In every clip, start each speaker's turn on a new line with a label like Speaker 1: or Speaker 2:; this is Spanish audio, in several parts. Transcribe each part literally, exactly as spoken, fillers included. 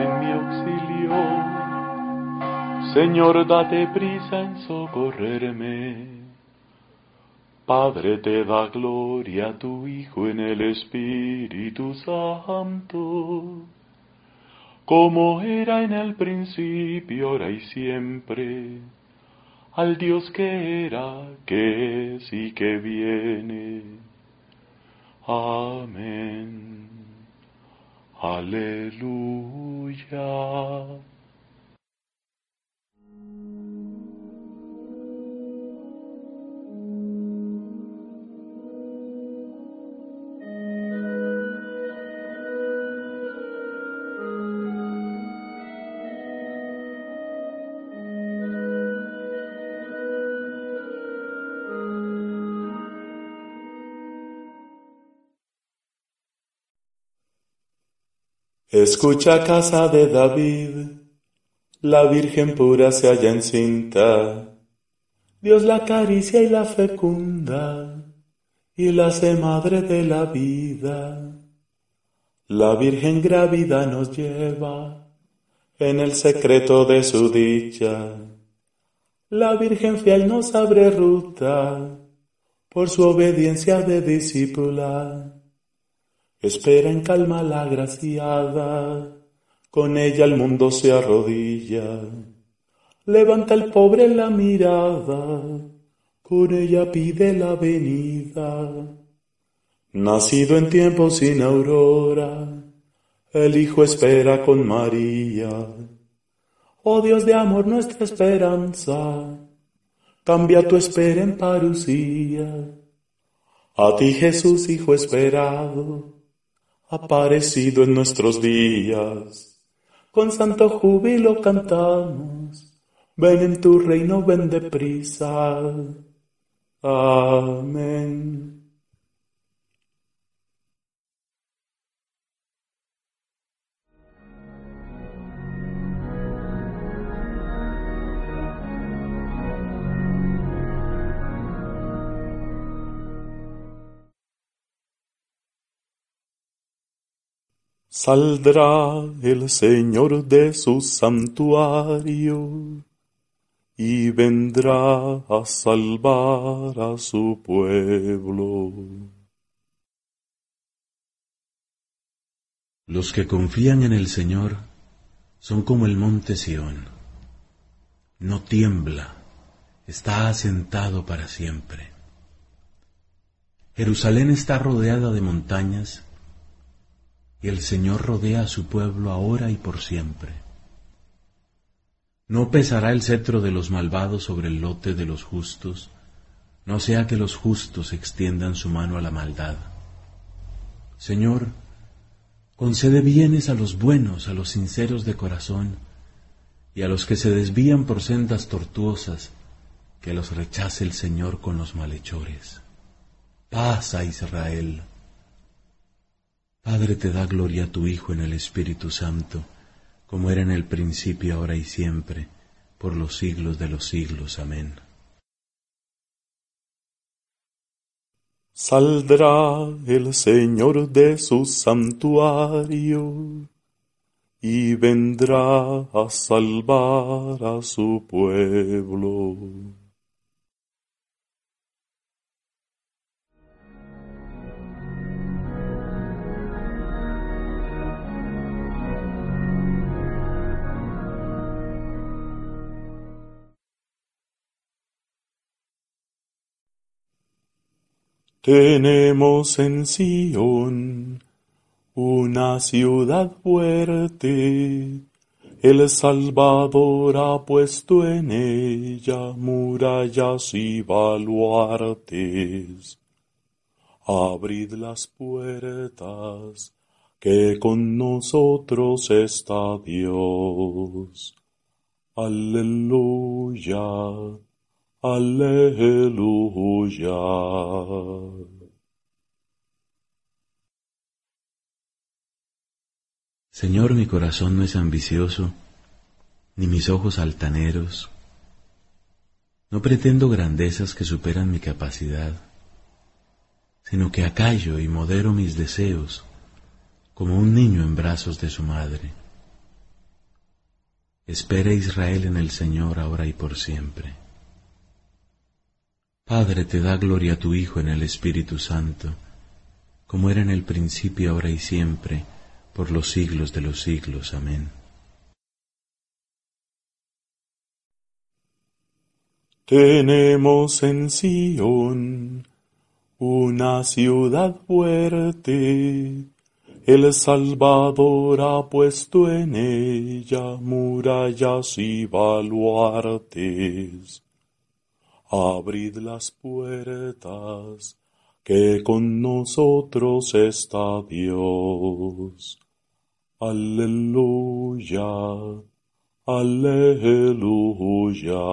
Speaker 1: en mi auxilio. Señor, date prisa en socorrerme. Padre, te da gloria a tu Hijo en el Espíritu Santo, como era en el principio, ahora y siempre, al Dios que era, que es y que viene. Amén. Aleluya. Escucha, casa de David, la Virgen pura se halla encinta, Dios la acaricia y la fecunda, y la hace madre de la vida. La Virgen grávida nos lleva en el secreto de su dicha. La Virgen fiel nos abre ruta por su obediencia de discípula. Espera en calma la agraciada, con ella el mundo se arrodilla. Levanta al pobre la mirada, con ella pide la venida. Nacido en tiempo sin aurora, el Hijo espera con María. Oh Dios de amor, nuestra esperanza, cambia tu espera en parucía. A ti, Jesús, Hijo esperado, aparecido en nuestros días, con santo júbilo cantamos, ven en tu reino, ven deprisa. Amén. Saldrá el Señor de su santuario y vendrá a salvar a su pueblo.
Speaker 2: Los que confían en el Señor son como el monte Sión. No tiembla, está asentado para siempre. Jerusalén está rodeada de montañas, y el Señor rodea a su pueblo ahora y por siempre. No pesará el cetro de los malvados sobre el lote de los justos, no sea que los justos extiendan su mano a la maldad. Señor, concede bienes a los buenos, a los sinceros de corazón, y a los que se desvían por sendas tortuosas, que los rechace el Señor con los malhechores. Paz a Israel. Padre, te da gloria a tu Hijo en el Espíritu Santo, como era en el principio, ahora y siempre, por los siglos de los siglos. Amén.
Speaker 1: Saldrá el Señor de su santuario y vendrá a salvar a su pueblo. Tenemos en Sión una ciudad fuerte, el Salvador ha puesto en ella murallas y baluartes. Abrid las puertas, que con nosotros está Dios. Aleluya. Aleluya.
Speaker 2: Señor, mi corazón no es ambicioso, ni mis ojos altaneros. No pretendo grandezas que superan mi capacidad, sino que acallo y modero mis deseos, como un niño en brazos de su madre. Espera Israel en el Señor ahora y por siempre. Padre, te da gloria a tu Hijo en el Espíritu Santo, como era en el principio, ahora y siempre, por los siglos de los siglos. Amén.
Speaker 1: Tenemos en Sión una ciudad fuerte, el Salvador ha puesto en ella murallas y baluartes. Abrid las puertas, que con nosotros está Dios. Aleluya, aleluya.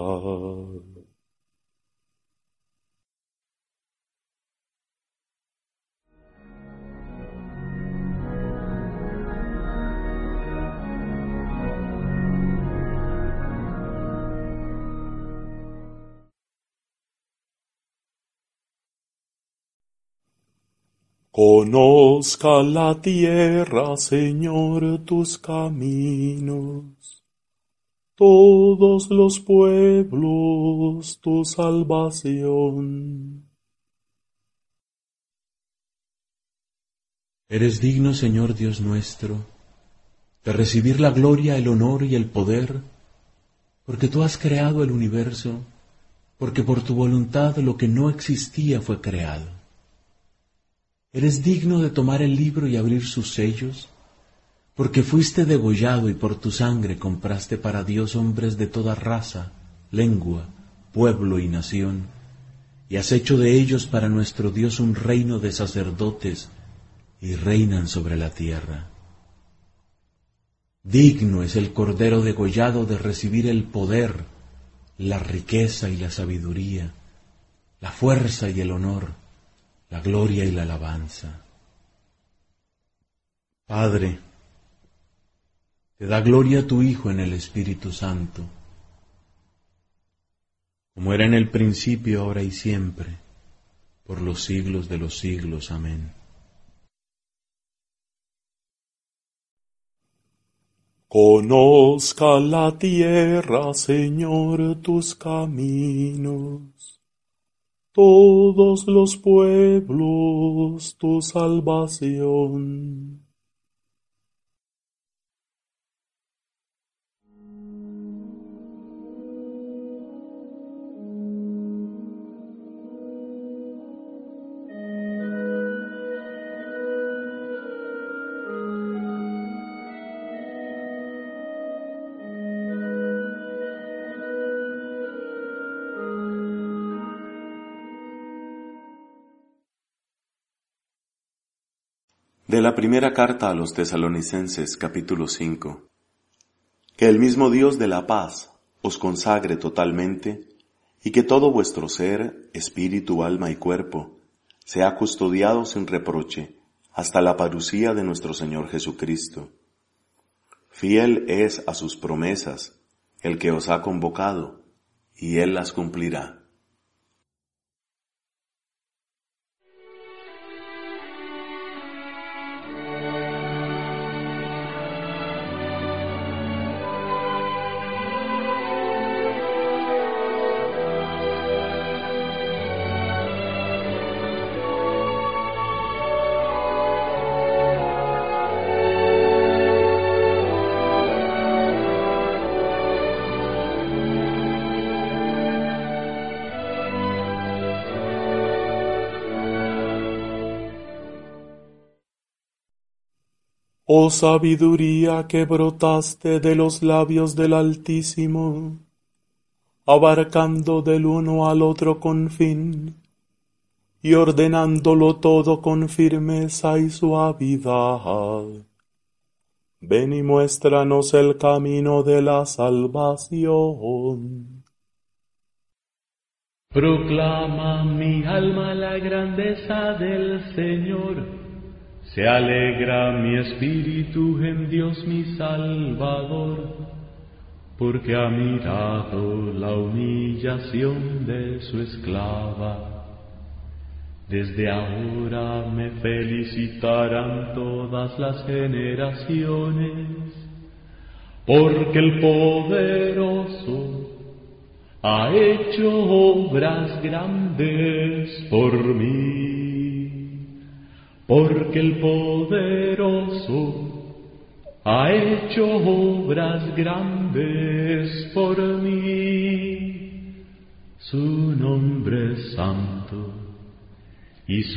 Speaker 1: Conozca la tierra, Señor, tus caminos, todos los pueblos tu salvación.
Speaker 2: Eres digno, Señor Dios nuestro, de recibir la gloria, el honor y el poder, porque tú has creado el universo, porque por tu voluntad lo que no existía fue creado. Eres digno de tomar el libro y abrir sus sellos, porque fuiste degollado y por tu sangre compraste para Dios hombres de toda raza, lengua, pueblo y nación, y has hecho de ellos para nuestro Dios un reino de sacerdotes, y reinan sobre la tierra. Digno es el Cordero degollado de recibir el poder, la riqueza y la sabiduría, la fuerza y el honor, la gloria y la alabanza. Padre, te da gloria a tu Hijo en el Espíritu Santo, como era en el principio, ahora y siempre, por los siglos de los siglos. Amén.
Speaker 1: Conozca la tierra, Señor, tus caminos, todos los pueblos tu salvación.
Speaker 3: De la primera carta a los Tesalonicenses, capítulo cinco. Que el mismo Dios de la paz os consagre totalmente, y que todo vuestro ser, espíritu, alma y cuerpo, sea custodiado sin reproche, hasta la parucía de nuestro Señor Jesucristo. Fiel es a sus promesas el que os ha convocado, y Él las cumplirá.
Speaker 1: Oh sabiduría que brotaste de los labios del Altísimo, abarcando del uno al otro confín, y ordenándolo todo con firmeza y suavidad. Ven y muéstranos el camino de la salvación.
Speaker 4: Proclama mi alma la grandeza del Señor. Se alegra mi espíritu en Dios mi Salvador, porque ha mirado la humillación de su esclava. Desde ahora me felicitarán todas las generaciones, porque el poderoso ha hecho obras grandes por mí, porque el poderoso ha hecho obras grandes por mí. Su nombre es santo y su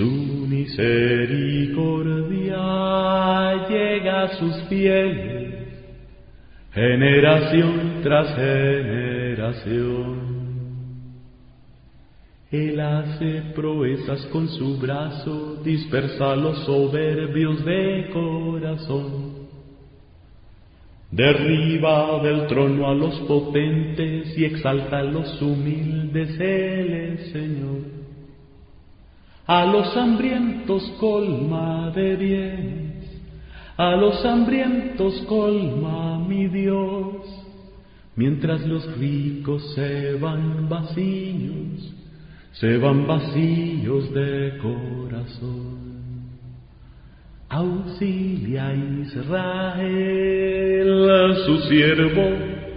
Speaker 4: misericordia llega a sus fieles, generación tras generación. Él hace proezas con su brazo, dispersa a los soberbios de corazón. Derriba del trono a los potentes y exalta a los humildes, Él es Señor. A los hambrientos colma de bienes, a los hambrientos colma mi Dios, mientras los ricos se van vacíos, se van vacíos de corazón. Auxilia a Israel, su siervo,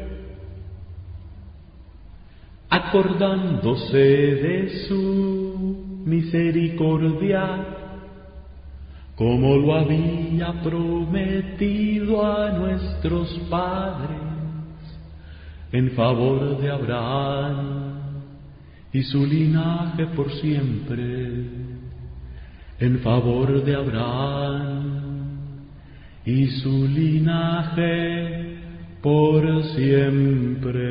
Speaker 4: acordándose de su misericordia, como lo había prometido a nuestros padres, en favor de Abraham y su linaje por siempre. En favor de Abraham y su linaje por siempre.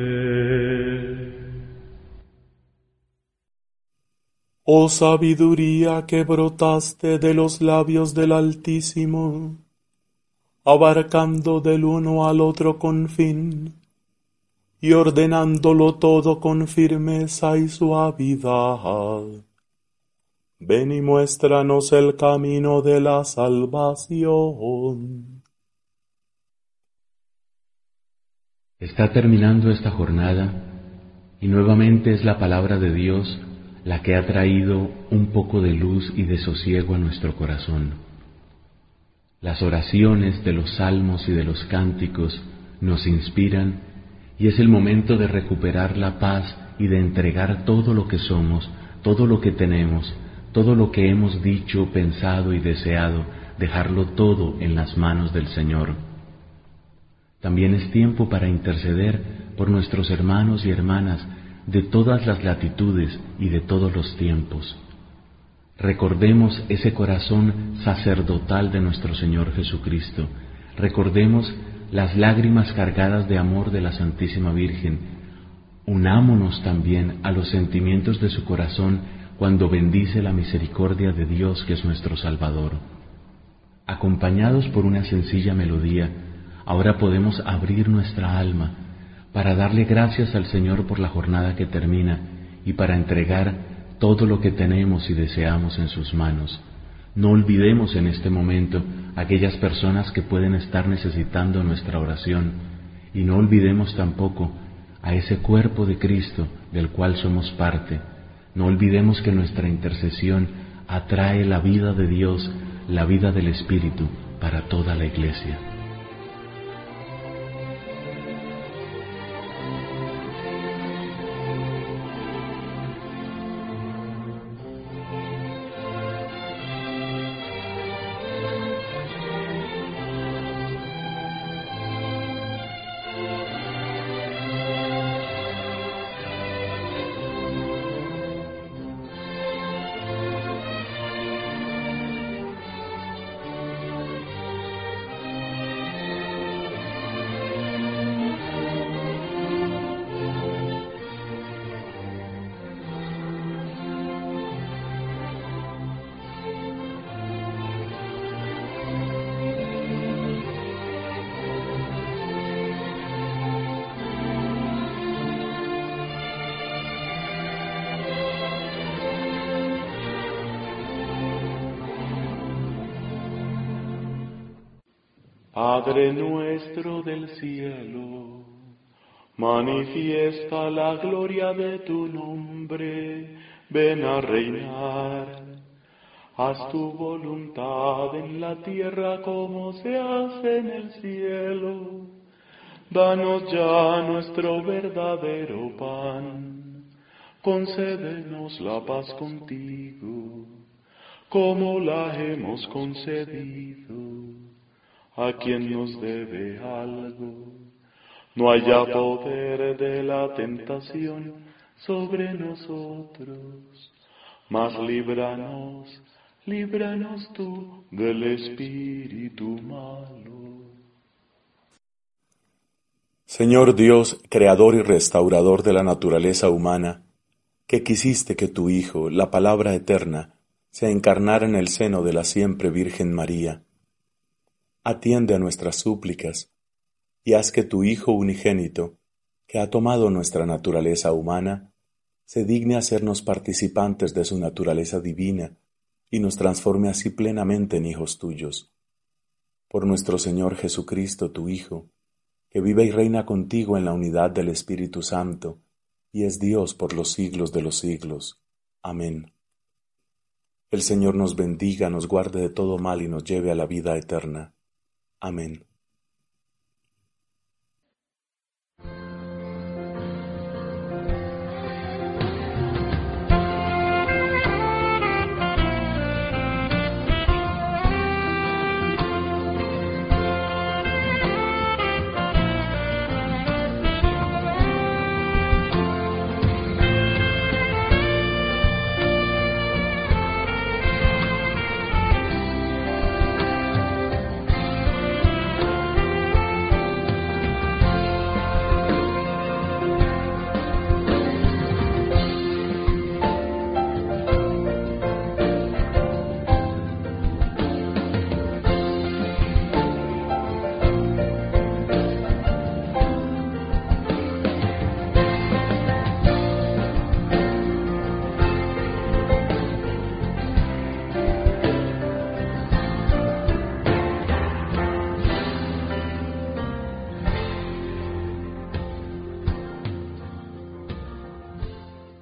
Speaker 1: Oh sabiduría que brotaste de los labios del Altísimo, abarcando del uno al otro confín, y ordenándolo todo con firmeza y suavidad. Ven y muéstranos el camino de la salvación.
Speaker 2: Está terminando esta jornada y nuevamente es la palabra de Dios la que ha traído un poco de luz y de sosiego a nuestro corazón. Las oraciones de los salmos y de los cánticos nos inspiran y es el momento de recuperar la paz y de entregar todo lo que somos, todo lo que tenemos, todo lo que hemos dicho, pensado y deseado, dejarlo todo en las manos del Señor. También es tiempo para interceder por nuestros hermanos y hermanas de todas las latitudes y de todos los tiempos. Recordemos ese corazón sacerdotal de nuestro Señor Jesucristo. Recordemos las lágrimas cargadas de amor de la Santísima Virgen. Unámonos también a los sentimientos de su corazón cuando bendice la misericordia de Dios que es nuestro Salvador. Acompañados por una sencilla melodía, ahora podemos abrir nuestra alma para darle gracias al Señor por la jornada que termina y para entregar todo lo que tenemos y deseamos en sus manos. No olvidemos en este momento aquellas personas que pueden estar necesitando nuestra oración y no olvidemos tampoco a ese cuerpo de Cristo del cual somos parte. No olvidemos que nuestra intercesión atrae la vida de Dios, la vida del Espíritu para toda la Iglesia.
Speaker 1: Padre nuestro del cielo, manifiesta la gloria de tu nombre, ven a reinar. Haz tu voluntad en la tierra como se hace en el cielo. Danos ya nuestro verdadero pan, concédenos la paz contigo, como la hemos concedido a quien nos debe algo. No haya poder de la tentación sobre nosotros, mas líbranos, líbranos tú del espíritu malo.
Speaker 3: Señor Dios, creador y restaurador de la naturaleza humana, que quisiste que tu Hijo, la palabra eterna, se encarnara en el seno de la siempre Virgen María, atiende a nuestras súplicas y haz que tu Hijo unigénito, que ha tomado nuestra naturaleza humana, se digne hacernos participantes de su naturaleza divina y nos transforme así plenamente en hijos tuyos. Por nuestro Señor Jesucristo, tu Hijo, que vive y reina contigo en la unidad del Espíritu Santo, y es Dios por los siglos de los siglos. Amén. El Señor nos bendiga, nos guarde de todo mal y nos lleve a la vida eterna. Amén.